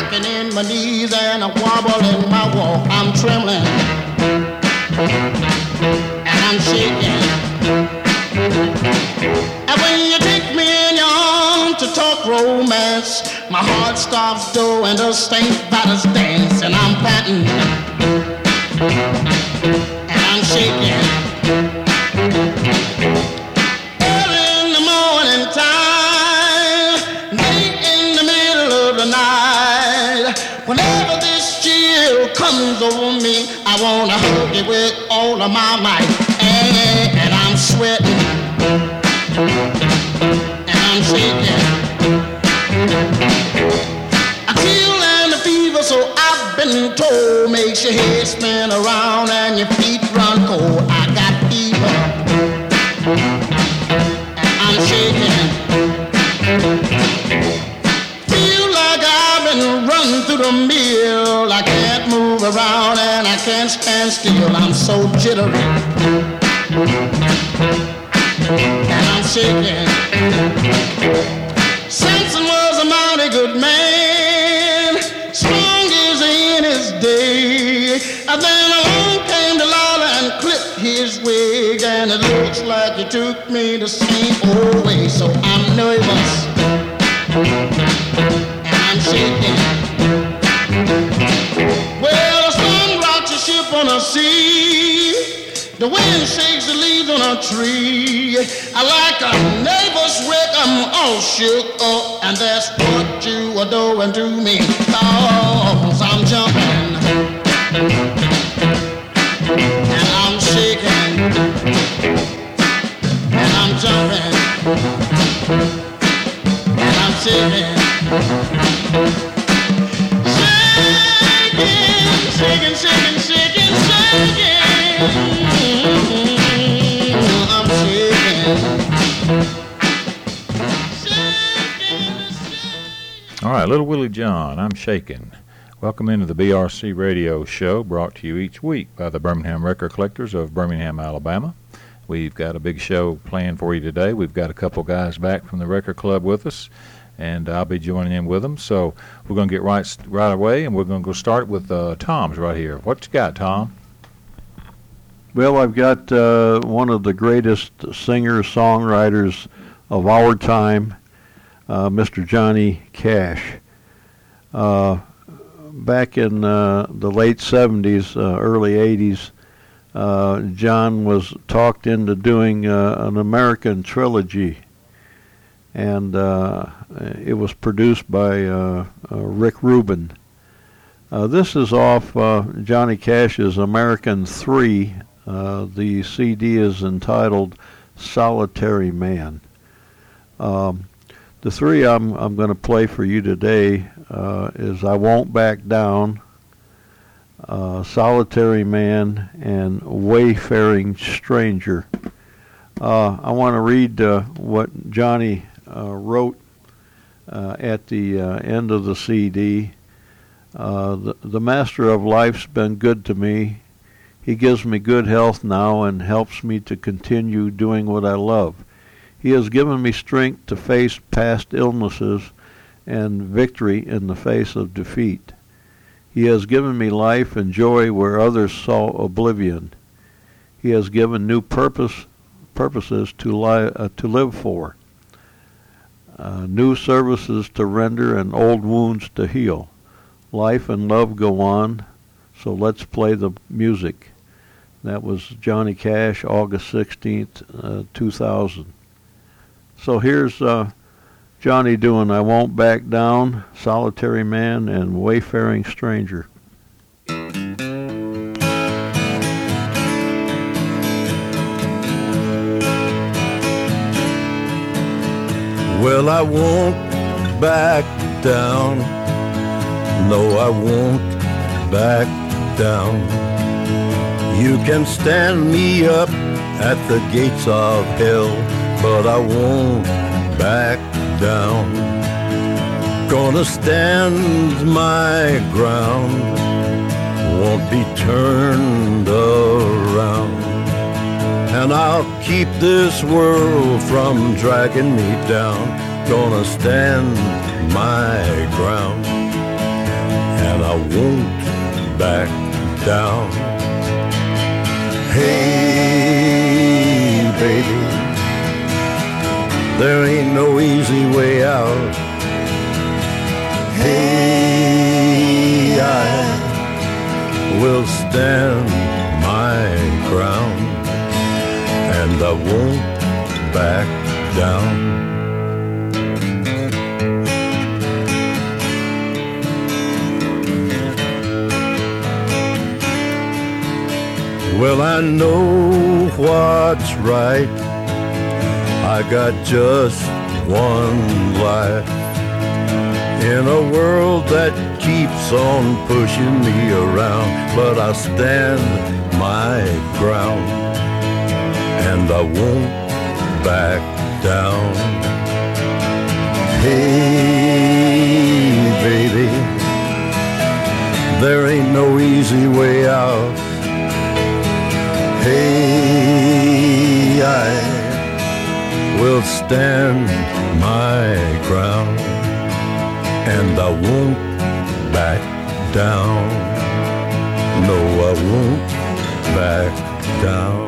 rocking in my knees and a wobble in my walk. I'm trembling and I'm shaking. And when you take me in your arms to talk romance, my heart stops doing the St. Vitus dance, and I'm panting and I'm shaking. Early in the morning time, late in the middle of the night, whenever this chill comes over me, I wanna hug you with all of my might. And I'm sweating and I'm shaking. I feel and the fever, so I've been told, makes your head spin around and your feet run cold. I got fever and I'm shaking. Feel like I've been running through the mill. I can't move around and I can't stand still. I'm so jittery and I'm shaking. Samson was a mighty good man, strong as in his day. And then along came Delilah and clipped his wig, and it looks like he took me the same old way. So I'm nervous and I'm shaking. Well, the sun rocks a ship on a sea, the wind shakes the leaves on a tree. I like a neighbor's wreck, I'm all shook up, and that's what you are doing to me. Cause I'm jumping and I'm shaking and I'm jumping and I'm shaking. Shaking, shaking, shaking, shaking, shaking. I'm shaking. All right, Little Willie John, I'm shaking. Welcome into the BRC Radio Show, brought to you each week by the Birmingham Record Collectors of Birmingham, Alabama. We've got a big show planned for you today. We've got a couple guys back from the record club with us, and I'll be joining in with them. So we're going to get right away, and we're going to go start with Tom's right here. What you got, Tom? Well, I've got one of the greatest singer-songwriters of our time, Mr. Johnny Cash. Back in the late 70s, early 80s, John was talked into doing an American trilogy, and it was produced by Rick Rubin. This is off Johnny Cash's American 3. The CD is entitled Solitary Man. The three I'm going to play for you today is I Won't Back Down, Solitary Man, and Wayfaring Stranger. I want to read what Johnny wrote at the end of the CD. The Master of Life's been good to me. He gives me good health now and helps me to continue doing what I love. He has given me strength to face past illnesses and victory in the face of defeat. He has given me life and joy where others saw oblivion. He has given new purposes to live for, new services to render, and old wounds to heal. Life and love go on, so let's play the music. That was Johnny Cash, August 16th, 2000. So here's Johnny doing I Won't Back Down, Solitary Man, and Wayfaring Stranger. Well, I won't back down. No, I won't back down. You can stand me up at the gates of hell, but I won't back down. Gonna stand my ground, won't be turned around. And I'll keep this world from dragging me down. Gonna stand my ground. and I won't back down. Hey, baby, there ain't no easy way out. Hey, I will stand my ground, and I won't back down. Well, I know what's right. I got just one life in a world that keeps on pushing me around, but I stand my ground, and I won't back down. Hey, baby, there ain't no easy way out. Hey, I will stand my ground, and I won't back down. No, I won't back down.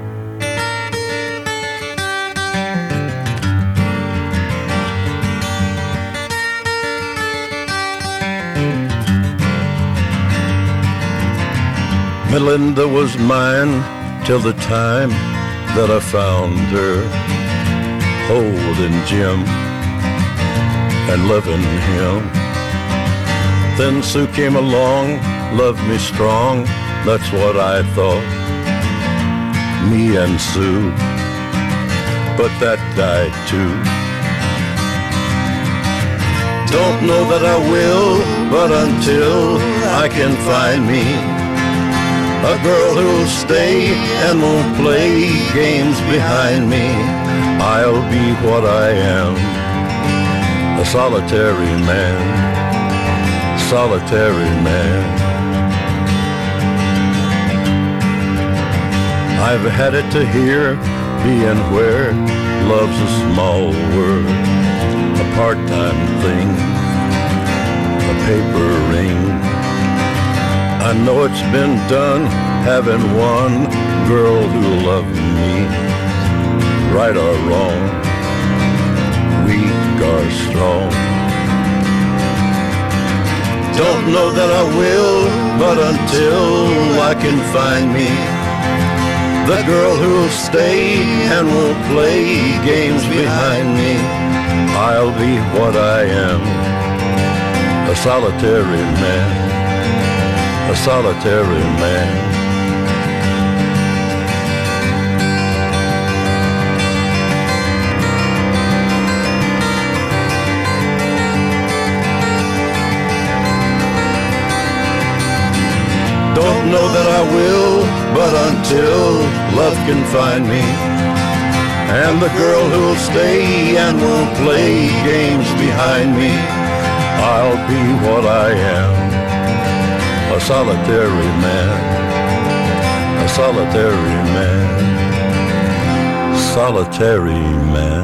Melinda was mine till the time that I found her, holding Jim and loving him. Then Sue came along, loved me strong, that's what I thought, me and Sue, but that died too. Don't know that I will, but until I can find me a girl who'll stay and won't play games behind me, I'll be what I am, a solitary man, solitary man. I've had it to here, being where love's a small word, a part-time thing, a paper ring. I know it's been done, having one girl who loved me, right or wrong, weak or strong. Don't know that I will, but until I can find me the girl who'll stay and won't play games behind me, I'll be what I am, a solitary man, a solitary man. Don't know that I will, but until love can find me, and the girl who'll stay and won't play games behind me, I'll be what I am, a solitary man, a solitary man, solitary man.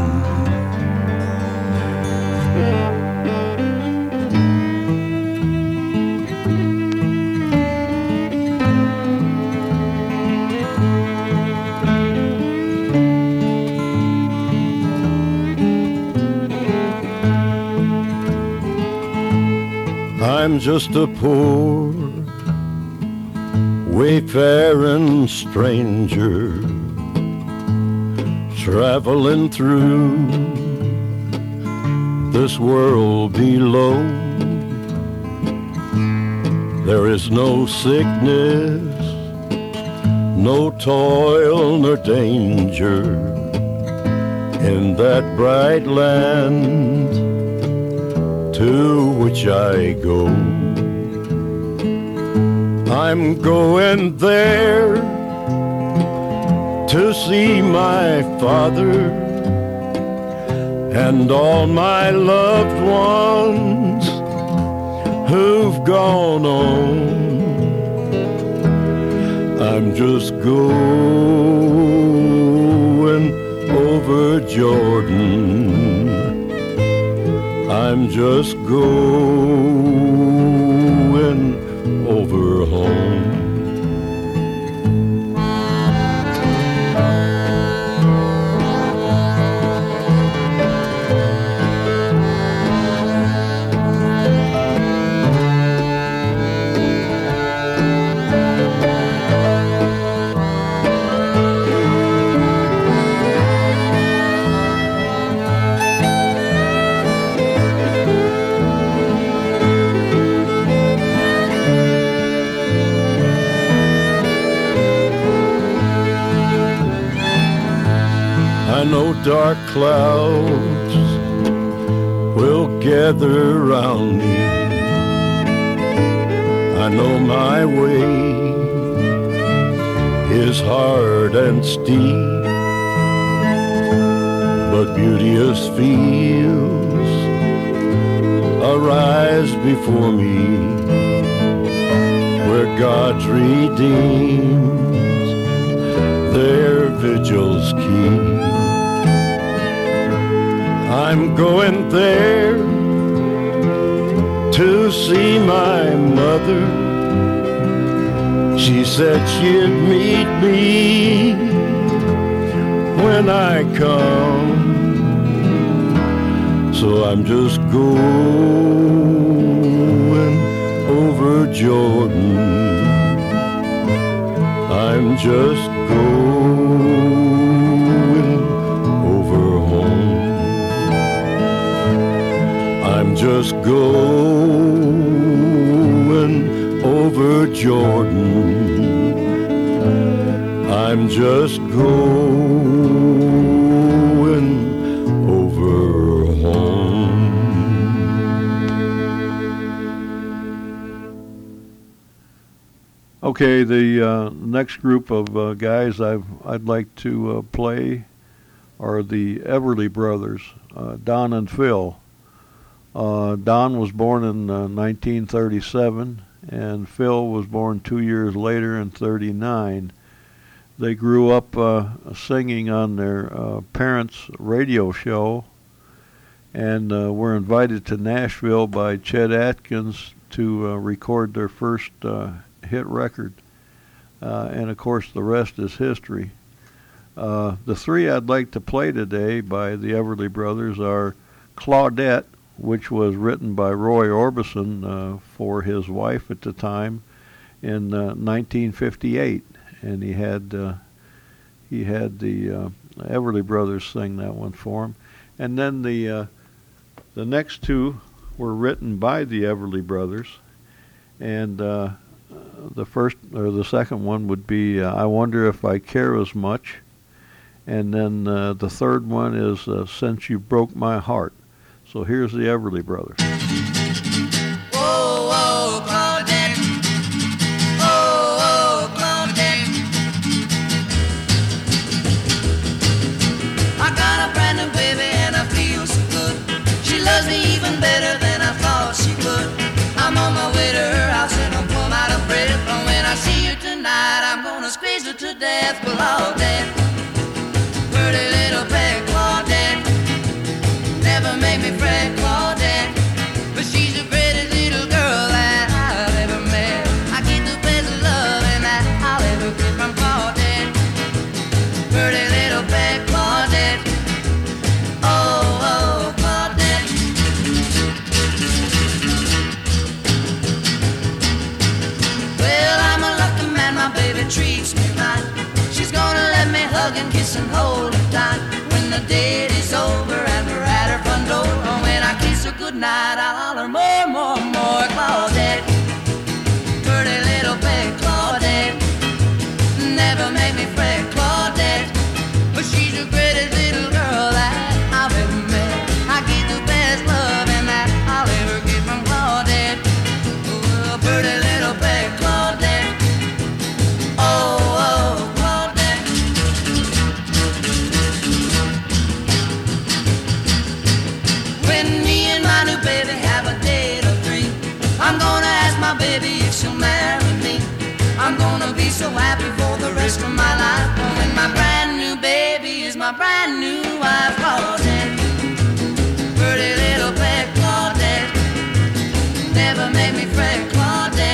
I'm just a poor wayfaring stranger traveling through this world below. There is no sickness, no toil nor danger in that bright land to which I go. I'm going there to see my father and all my loved ones who've gone on. I'm just going over Jordan. I'm just going going over home. I know dark clouds will gather around me. I know my way is hard and steep, but beauteous fields arise before me, where God's redeemed their vigils keep. I'm going there to see my mother. She said she'd meet me when I come. So I'm just going over Jordan. I'm just going over home. I'm just going over Jordan. I'm just going over home. Okay, the next group of guys I'd like to play are the Everly Brothers, Don and Phil. Don was born in 1937, and Phil was born 2 years later in 39. They grew up singing on their parents' radio show, and were invited to Nashville by Chet Atkins to record their first hit record. And of course, the rest is history. The three I'd like to play today by the Everly Brothers are Claudette, which was written by Roy Orbison for his wife at the time in 1958, and he had the Everly Brothers sing that one for him. And then the next two were written by the Everly Brothers, and the second one would be I Wonder If I Care As Much, and then the third one is Since You Broke My Heart. So here's the Everly Brothers. Whoa, whoa, Claudette. Oh, oh, Claudette. I got a brand new baby and I feel so good. She loves me even better than I thought she would. I'm on my way to her house and I'm plumb out of breath. And when I see you tonight, I'm gonna squeeze her to death. Claudette, pretty little pet Claudette. Never make me fret, Claudette, but she's the prettiest little girl that I've ever met. I get the best of love and that I'll ever get from Claudette. Pretty little pet Claudette. Oh, oh, Claudette. Well, I'm a lucky man, my baby treats me right. She's gonna let me hug and kiss and hold her tight. When the date is over and we're at her front door, oh, when I kiss her goodnight, I'll holler more, more, more. Claudette, pretty little pet Claudette. Never make me fret, Claudette, but she's the greatest little girl that I've ever met. I get the best love and that I'll ever get from Claudette. Oh, pretty little pet Claudette. Oh, oh, Claudette. When me and my new baby have a date or three, I'm gonna ask my baby if she'll marry me. I'm gonna be so happy for the rest of my life. When my brand new baby is my brand new wife, Claudette. Pretty little pet Claudette. Never make me fret, Claudette.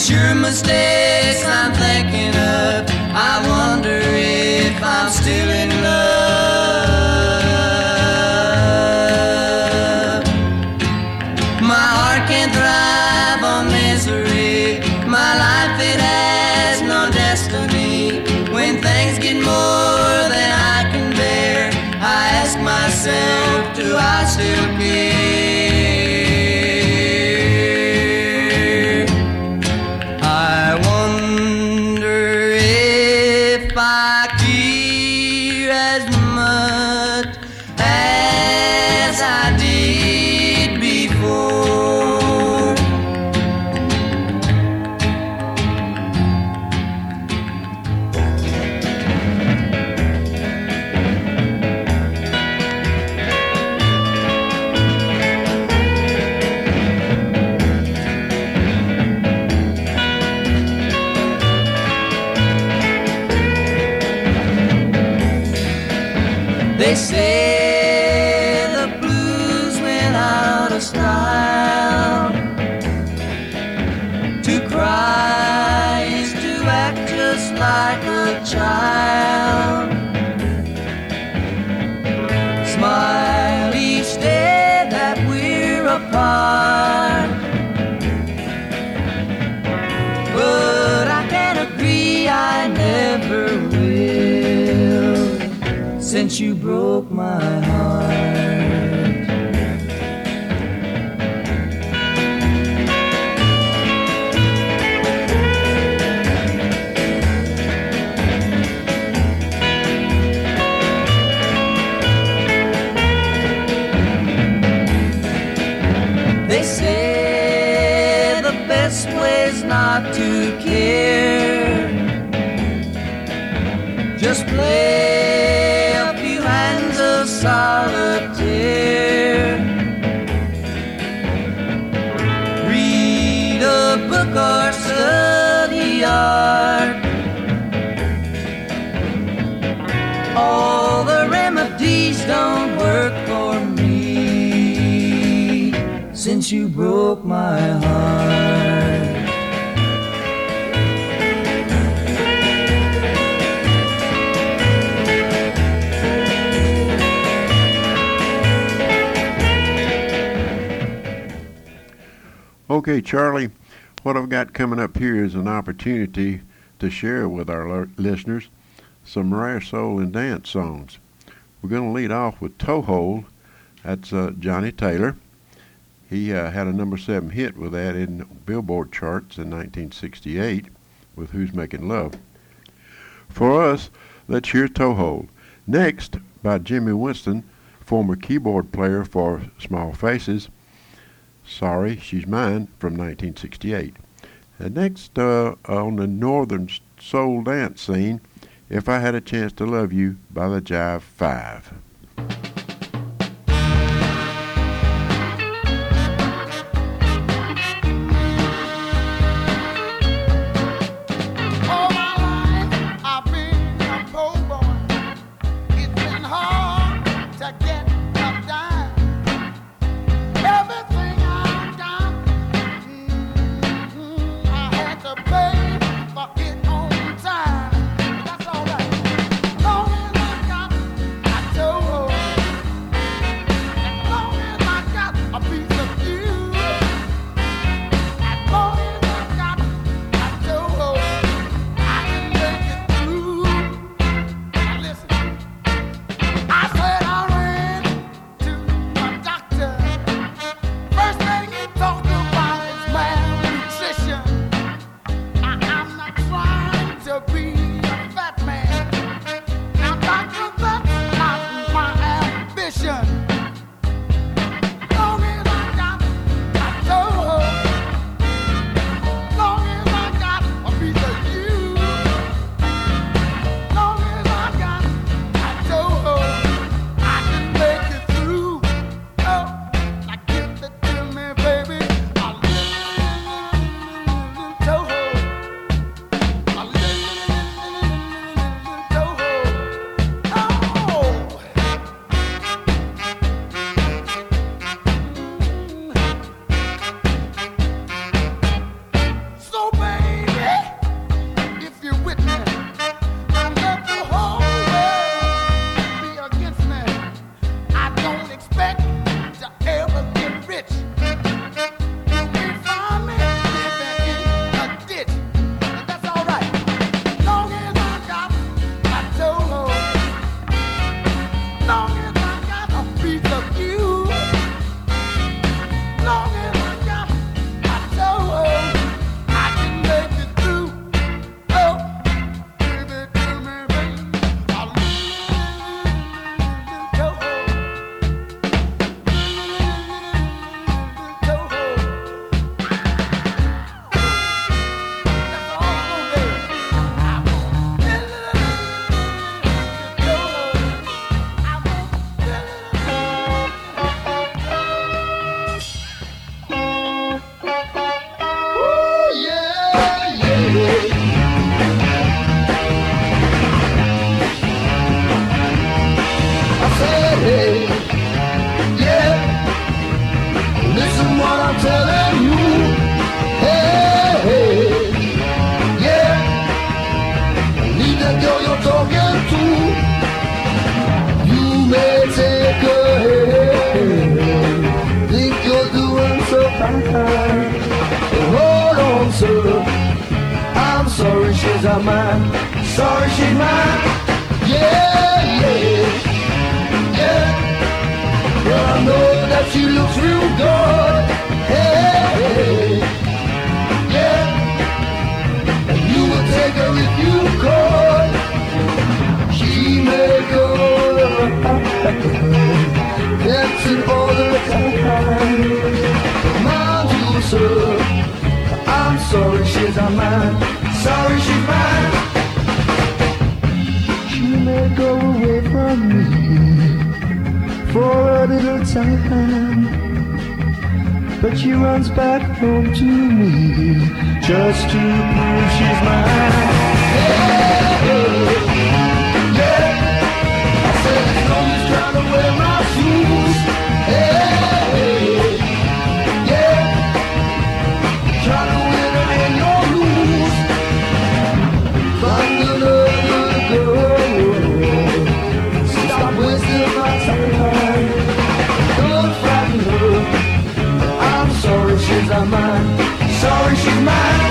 sure mistakes I'm thinking of. I wonder if I'm still in love. My heart can't thrive on misery. My life, it has no destiny. When things get more than I can bear, I ask myself, do I still care? I wonder if I care as much as I did before. They say the blues went out of style. To cry is to act just like a child. Smile each day that we're apart. But I can't agree, I never will, since you broke my heart. They say the best way's not to care. Just play a few hands of solitaire. Read a book or study art. All the remedies don't work for me, since you broke my heart. Okay, Charlie, what I've got coming up here is an opportunity to share with our listeners some rare soul and dance songs. We're going to lead off with Toehold. That's Johnny Taylor. He had a number 7 hit with that in Billboard charts in 1968 with Who's Making Love. For us, let's hear Toehold. Next, by Jimmy Winston, former keyboard player for Small Faces, Sorry She's Mine from 1968. And next, on the northern soul dance scene, If I Had a Chance to Love You by the Jive 5. Told mine. Sorry she's mine. Yeah, yeah, yeah. Well, I know that she looks real good. Hey, hey, yeah. And you would take her if you could. She may go dancing all the time. Mine too, sir. I'm sorry she's not mine. Sorry she's mine. She may go away from me for a little time, but she runs back home to me just to prove she's mine. Yeah, yeah. I said as long as trying to wear my shoes. Yeah, yeah. Trying to win her in your lose. Find another girl. Stop wasting my time. Don't frighten her. I'm sorry she's not mine. Sorry she's mine.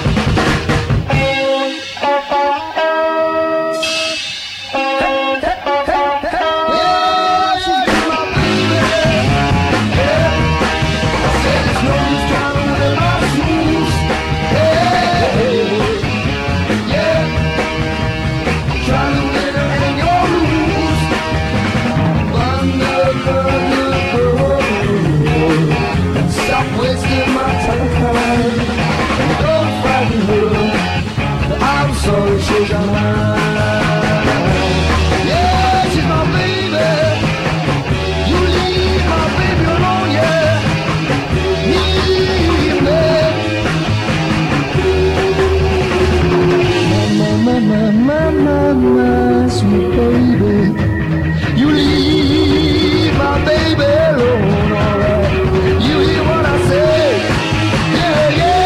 Sorry, she's not mine. Yeah, she's my baby. You leave my baby alone, yeah. Leave me. My, sweet baby. You leave my baby alone, alright. You hear what I say? Yeah, yeah.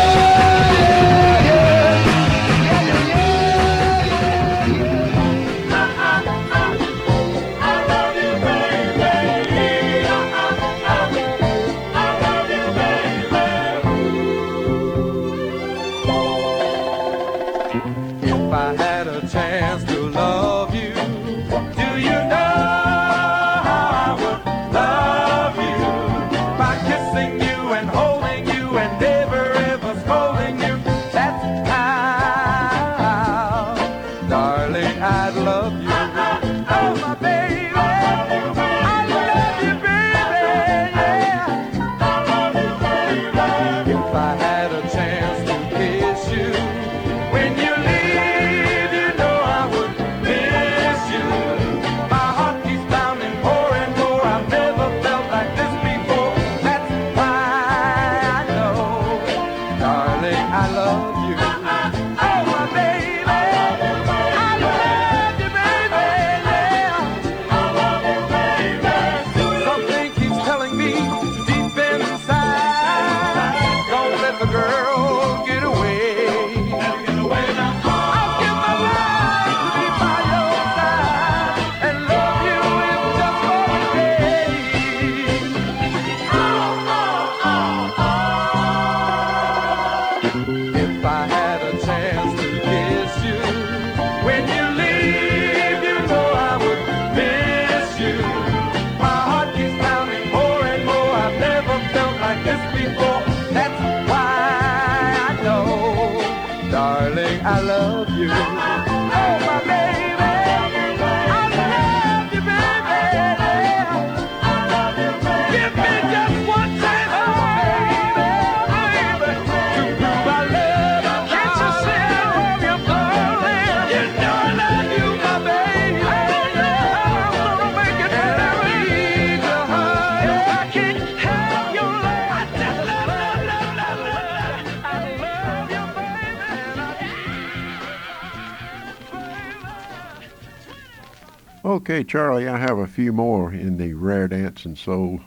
Okay, Charlie, I have a few more in the rare dance and soul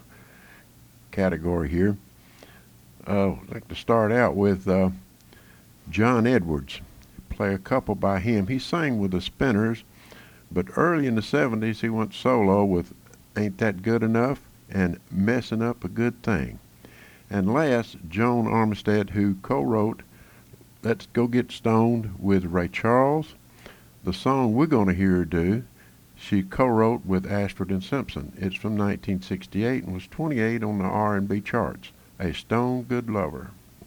category here. I'd like to start out with John Edwards. Play a couple by him. He sang with the Spinners, but early in the 70s he went solo with Ain't That Good Enough and Messing Up a Good Thing. And last, Joan Armistead, who co-wrote Let's Go Get Stoned with Ray Charles. The song we're going to hear her do, she co-wrote with Ashford and Simpson. It's from 1968 and was 28 on the R&B charts. A Stone Good Lover.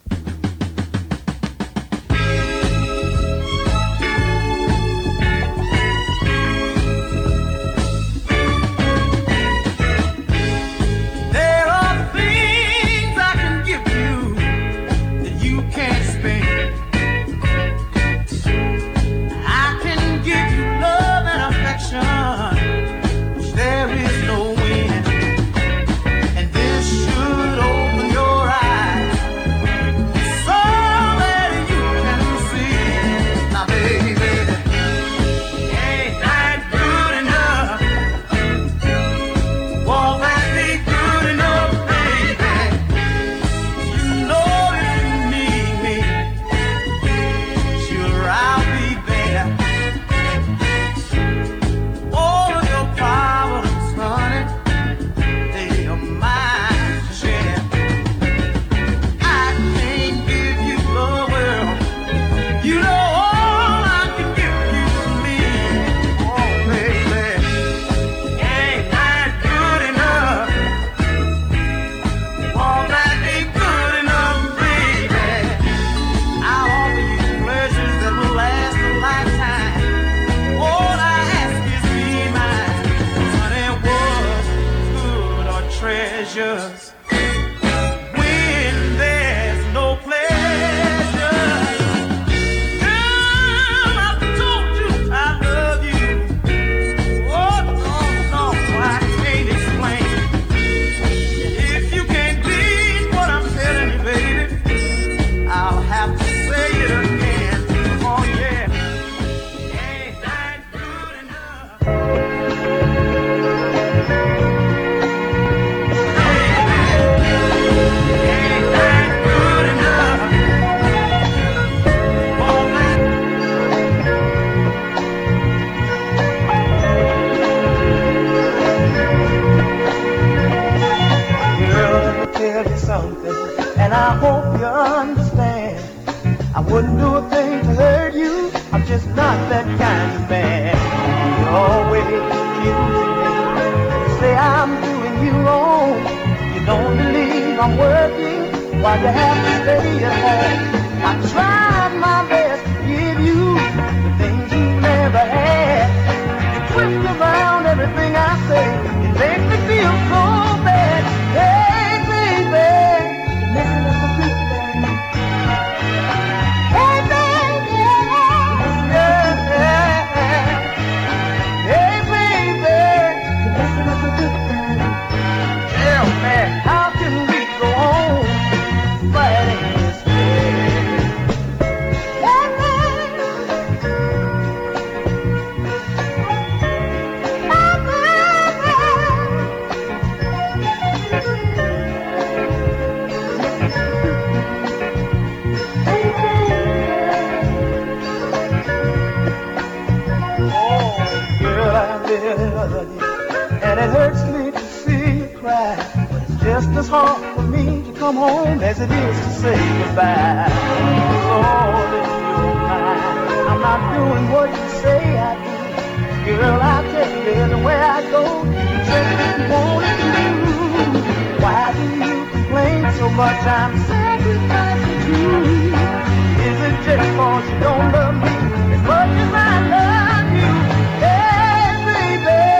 And it hurts me to see you cry, but it's just as hard for me to come home as it is to say goodbye. It's all in your mind. I'm not doing what you say I do. Girl, I tell you everywhere I go, you just what you want to do. Why do you complain so much? I'm sacrificing you. Is it just cause you don't love me as much as I love you? Hey, baby.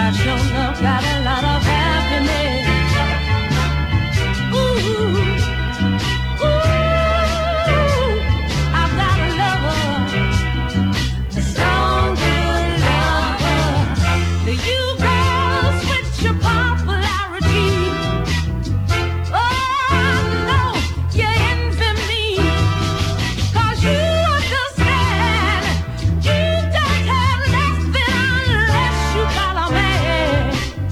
I sure enough got a lot of happiness. Ooh, ooh, I've got a lover, a strong, good lover. You girls with your popularity, oh no, you envy me, 'cause you understand you don't have nothing unless you got a man.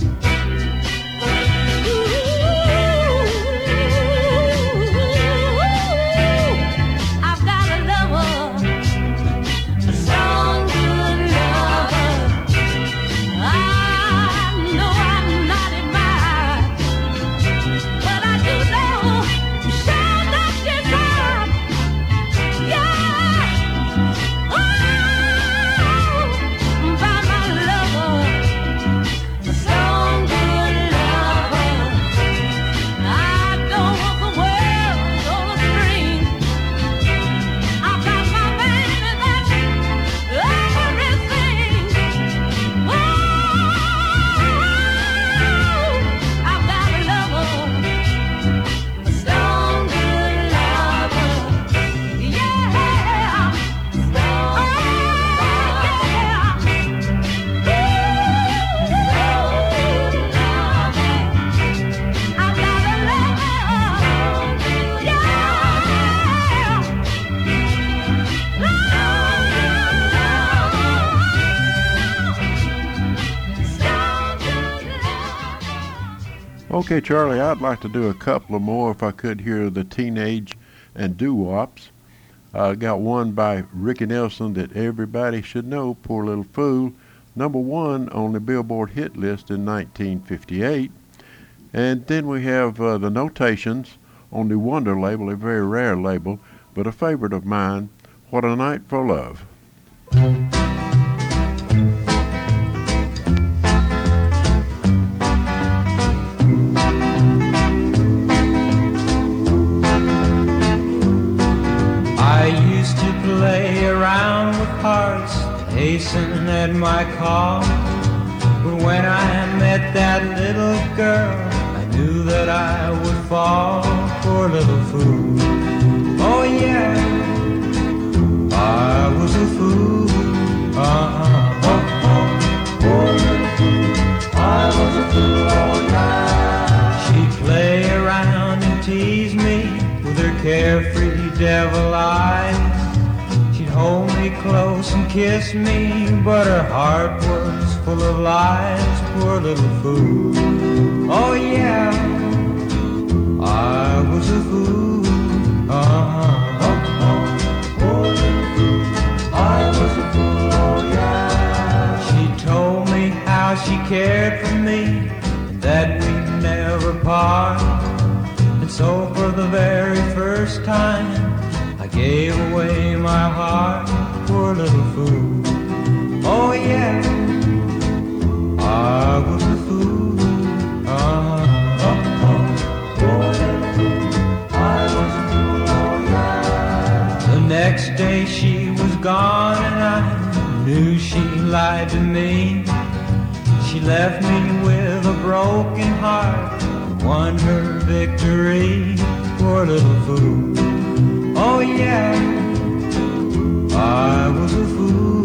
Ooh, I've got a lover, a strong, good lover. I know I'm not admired, but I do know sure enough deserve, yeah, oh, by my lover, a strong, good lover. I don't want the world on a string. I've got my man and that's everything. Oh, I've got a lover, a strong, good lover. Yeah, strong, I've got a lover, Okay, Charlie, I'd like to do a couple of more if I could hear the teenage and doo-wops. Got one by Ricky Nelson that everybody should know, Poor Little Fool, #1 on the Billboard hit list in 1958. And then we have the Notations on the Wonder label, a very rare label, but a favorite of mine, What a Night for Love. I used to play around with hearts, hasten at my call. But when I met that little girl, I knew that I would fall. Poor little fool. Oh yeah, I was a fool. Poor little fool. I was a fool. Oh yeah. She'd play around and tease me with her carefree devil eyes. She'd hold me close and kiss me, but her heart was full of lies. Poor little fool. Oh yeah, I was a fool. Poor little fool. I was a fool. Oh yeah. She told me how she cared for me and that we'd never part. And so for the very first time, I gave away my heart. Poor little fool. Oh yeah, I was a fool. Poor little fool. I was a fool. Oh yeah. The next day she was gone and I knew she lied to me. She left me with a broken heart, won her victory. Poor little fool. Oh yeah, I was a fool.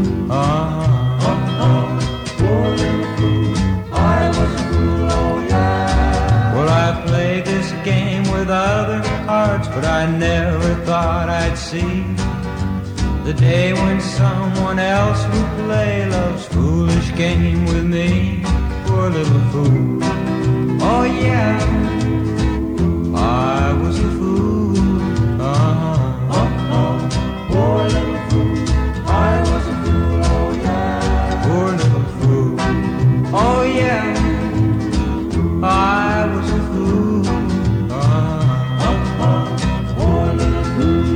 Poor little fool. I was a fool. Oh yeah. Well, I played this game with other hearts, but I never thought I'd see the day when someone else would play love's foolish game with me. Poor little fool. Oh yeah, I was a fool. Poor little fool. I was a fool. Oh yeah. Poor little fool. Oh yeah, I was a fool. Poor little fool.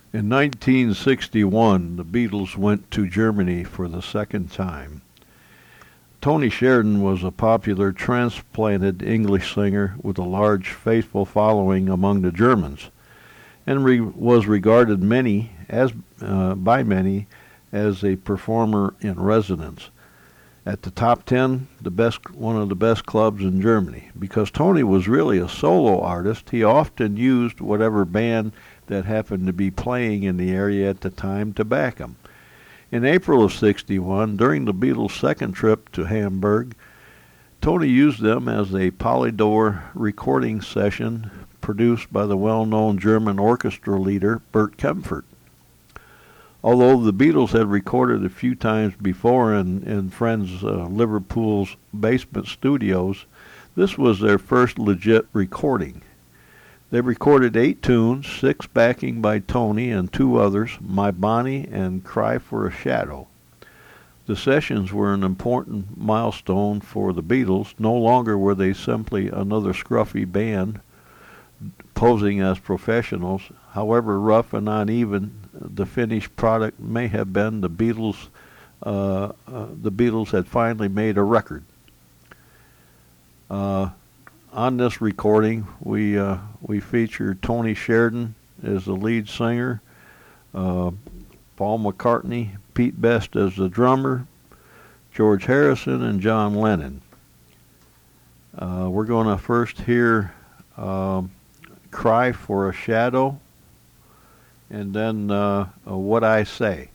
In 1961, the Beatles went to Germany for the second time. Tony Sheridan was a popular transplanted English singer with a large faithful following among the Germans, and was regarded by many as a performer in residence. At the top 10, one of the best clubs in Germany. Because Tony was really a solo artist, he often used whatever band that happened to be playing in the area at the time to back him. In April of '61, during the Beatles' second trip to Hamburg, Tony used them as a Polydor recording session produced by the well-known German orchestra leader Bert Kaempfert. Although the Beatles had recorded a few times before in friends Liverpool's basement studios, this was their first legit recording. They recorded 8 tunes, 6 backing by Tony and 2 others, My Bonnie and Cry for a Shadow. The sessions were an important milestone for the Beatles. No longer were they simply another scruffy band posing as professionals. However rough and uneven the finished product may have been, the Beatles had finally made a record. On this recording, we feature Tony Sheridan as the lead singer, Paul McCartney, Pete Best as the drummer, George Harrison, and John Lennon. We're going to first hear Cry for a Shadow, and then What I Say.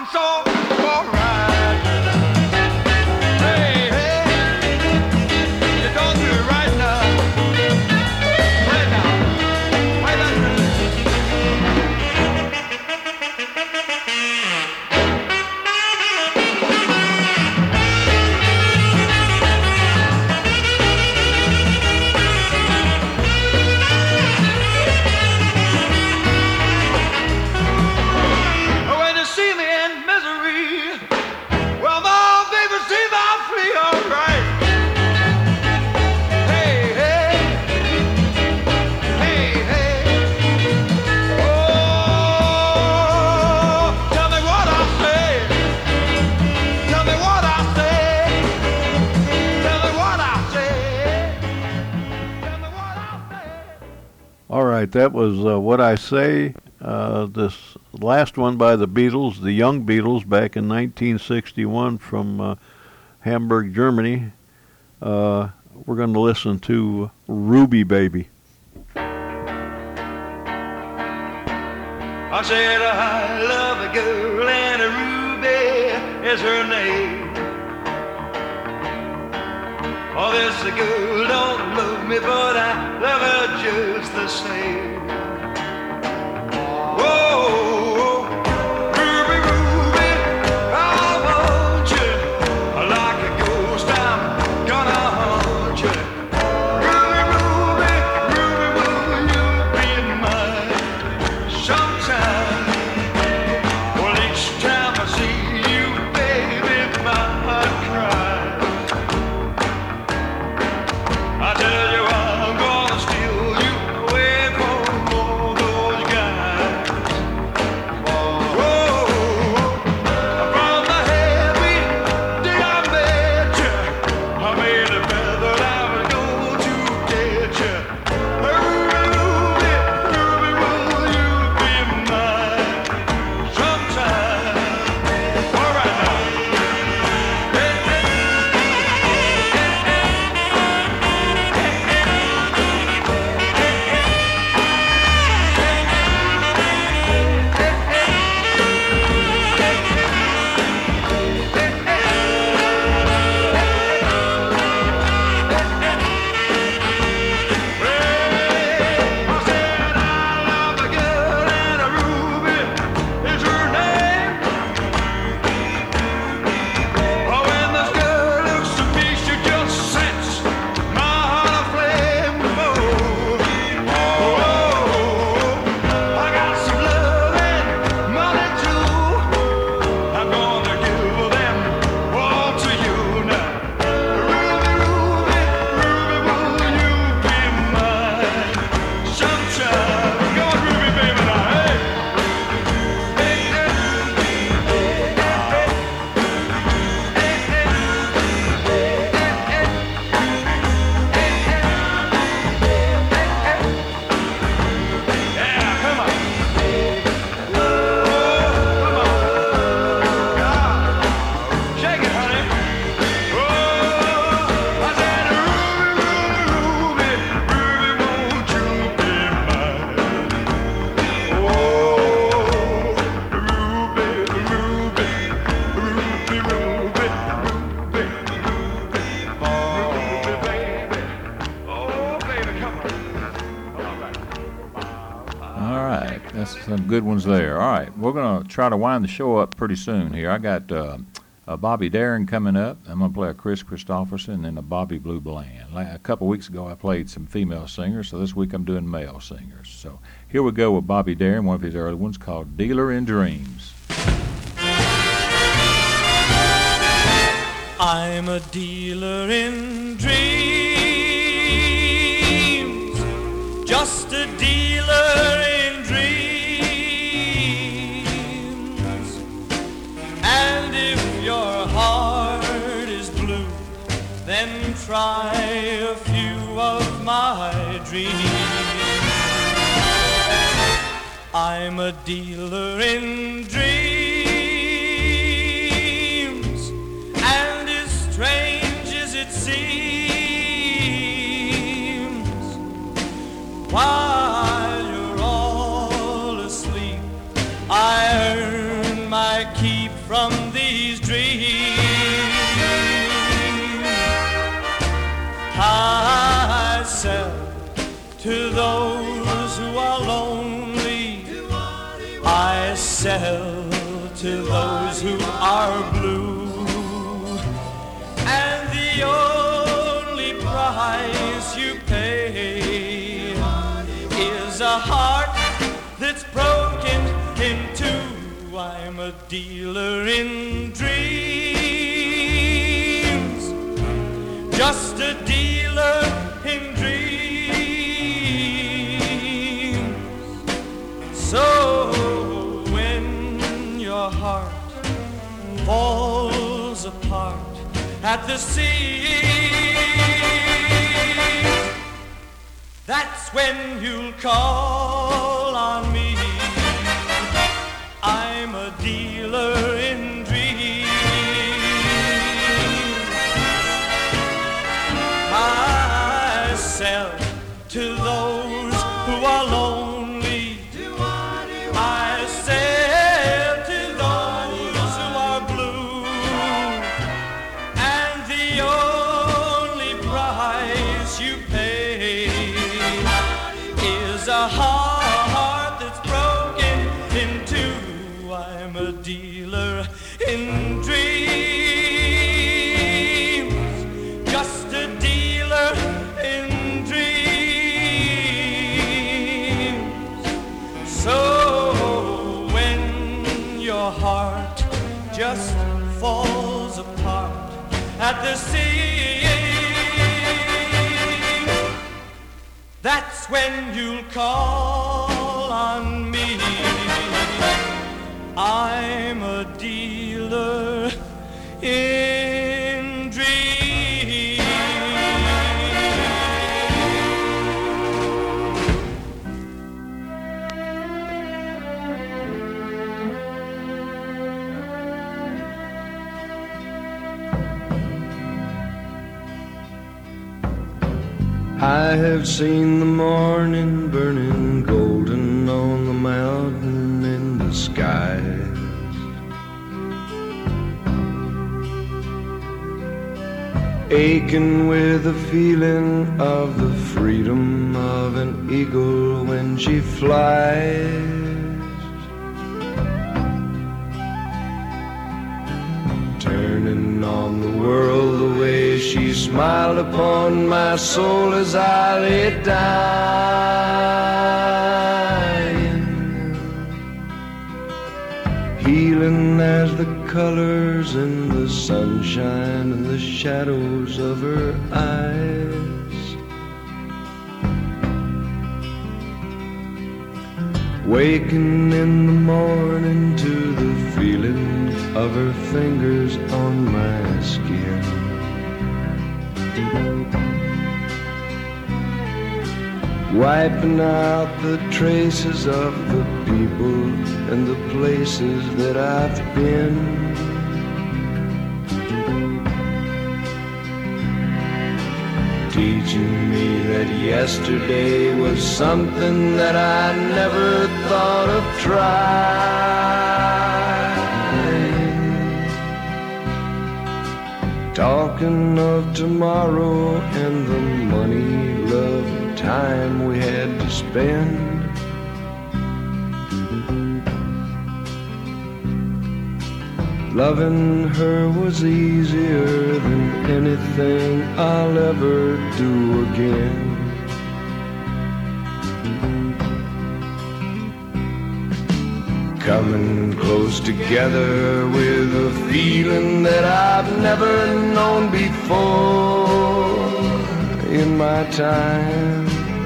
Arkansas for a ride. Hey, hey, you don't do it right now. Play now. Play that rhythm. When you see me in misery, well, my baby sees I'm free, all right. Hey, hey, hey, hey. Oh, tell me what I say. Tell me what I say. Tell me what I say. Tell me what I say. All right, that was What I Say. This last one by the Beatles, the Young Beatles, back in 1961 from Hamburg, Germany. We're going to listen to Ruby Baby. I said I love a girl and a Ruby is her name. Oh, this girl don't love me, but I love her just the same. Whoa, Ruby, Ruby, I want you like a ghost. I'm gonna haunt you. Ruby, Ruby, Ruby, will you be mine sometime? Well, each time I see you, baby, my heart cries. I tell you I'm gonna steal you away from all those guys. Whoa, from the heavy day I met you, I made a bet that I was going to get you. Ruby, Ruby, Ruby, will you be mine sometime? All right now. I said I love a girl and a Ruby is her name. Oh, when this girl looks at me, she just sets my heart aflame. Oh, I got some love and money too. I'm gonna give them all to you now. Ruby, Ruby, Ruby, will you be mine sometime? Go on, Ruby, baby, now, hey. Yeah, come on. Come on. Yeah. Shake it, honey. Oh, I said, Ruby, Ruby, Ruby, won't you be mine? Oh, Ruby, Ruby, Ruby, Ruby, Ruby, baby. Oh, baby, come on. All right. All right, that's some good ones there. All right, we're going to try to wind the show up pretty soon here. I got Bobby Darin coming up. I'm going to play a Chris Christopherson and a Bobby Blue Bland. A couple weeks ago, I played some female singers, so this week I'm doing male singers. So here we go with Bobby Darin, one of his early ones called Dealer in Dreams. I'm a dealer in dreams, just a dealer in dreams. And if your heart is blue, then try a few of my dreams. I'm a dealer in dreams, and as strange as it seems, while you're all asleep, I earn my keep sell to those who are blue, and the only price you pay is a heart that's broken in two. I'm a dealer in dreams, just a dealer in dreams. So when your heart falls apart at the seams, that's when you'll call on me. I'm a dealer in dreams. I sell to those who are lonely. I sell to those who are blue, and the only price you pay is a heart that's broken in two. I'm a dealer in dreams, just a dealer in dreams. So when your heart just falls apart at the seams, that's when you'll call on me. I'm a dealer in dreams. I have seen the morning burning golden on the mountain in the sky. Aching with the feeling of the freedom of an eagle when she flies. Turning on the world the way she smiled upon my soul as I lay dying. Healing as the colors in the sunshine and the shadows of her eyes. Waking in the morning to the feeling of her fingers on my skin. Wiping out the traces of the people and the places that I've been. Teaching me that yesterday was something that I never thought of trying. Talking of tomorrow and the money, love, and time we had to spend. Loving her was easier than anything I'll ever do again. Coming close together with a feeling that I've never known before in my time.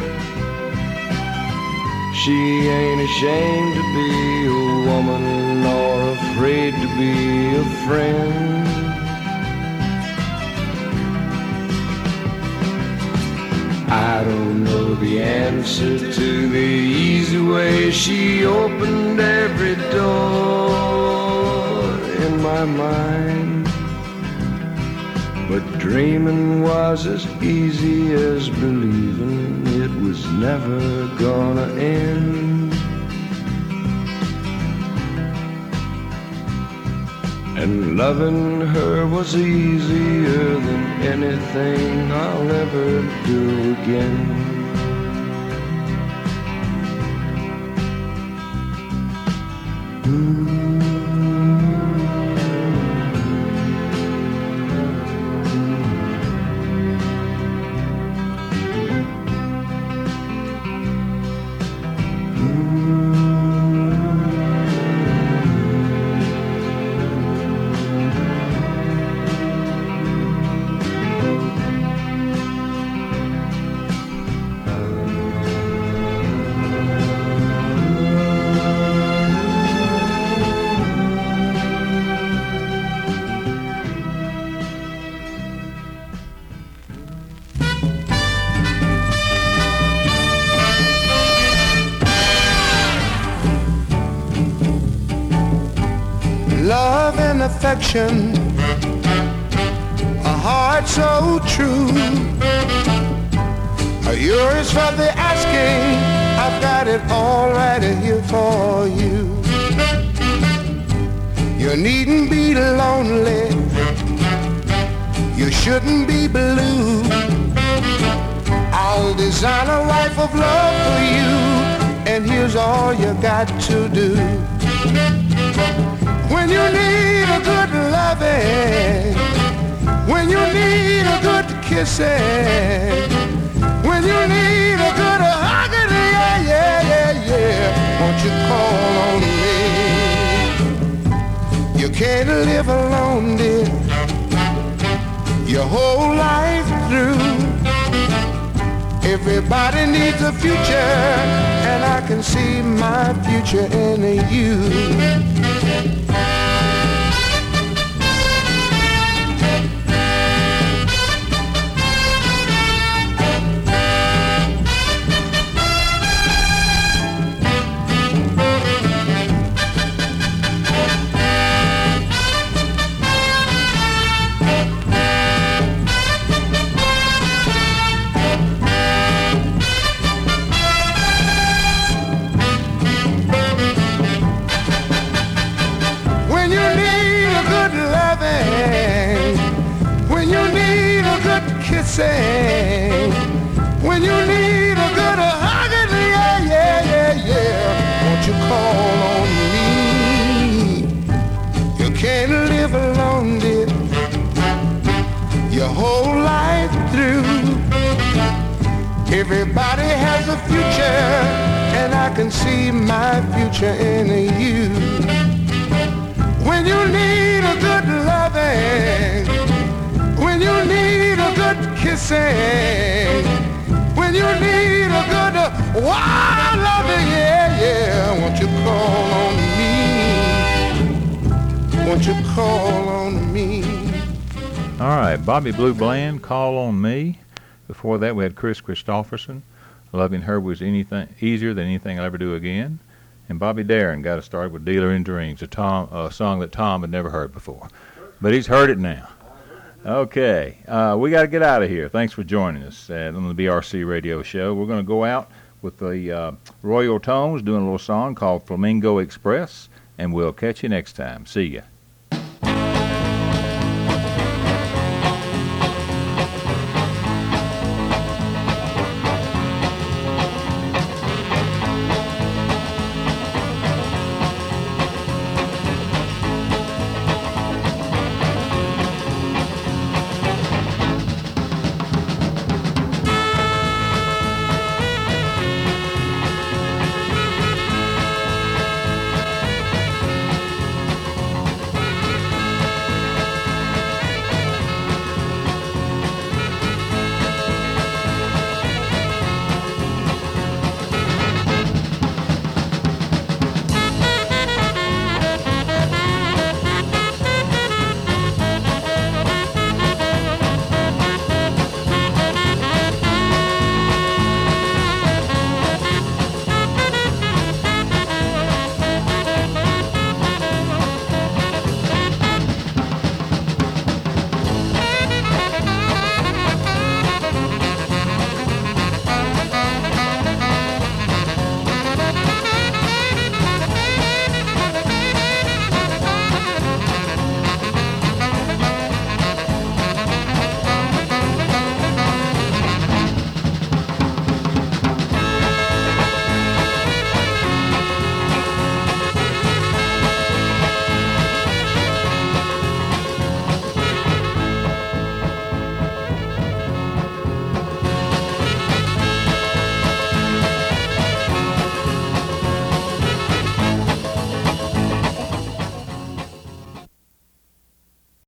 She ain't ashamed to be a woman nor afraid to be a friend. I don't know the answer to the easy way she opened every door in my mind, but dreaming was as easy as believing it was never gonna end. And loving her was easier than anything I'll ever do again. Mm-hmm. affection, a heart so true. Yours for the asking, I've got it all right here for you. You needn't be lonely, you shouldn't be blue. I'll design a life of love for you, and here's all you got to do. When you need a good loving, when you need a good kissing, when you need a good hugging, yeah, yeah, yeah, yeah, won't you call on me? You can't live alone, dear, your whole life through. Everybody needs a future, and I can see my future in you. Kissing, when you need a good hugging, yeah, yeah, yeah, yeah, won't you call on me? You can't live alone, dear, your whole life through. Everybody has a future, and I can see my future in you. When you need a good loving, when you need a good kissing, when you need a good wild loving, yeah, yeah, won't you call on me? Won't you call on me? All right, Bobby Blue Bland, Call on Me. Before that, we had Chris Christopherson, Loving Her Was Anything Easier Than Anything I'll Ever Do Again. And Bobby Darin got us started with Dealer in Dreams, a song that Tom had never heard before. But he's heard it now. Okay, we got to get out of here. Thanks for joining us on the BRC Radio Show. We're going to go out with the Royal Tones doing a little song called Flamingo Express, and we'll catch you next time. See ya.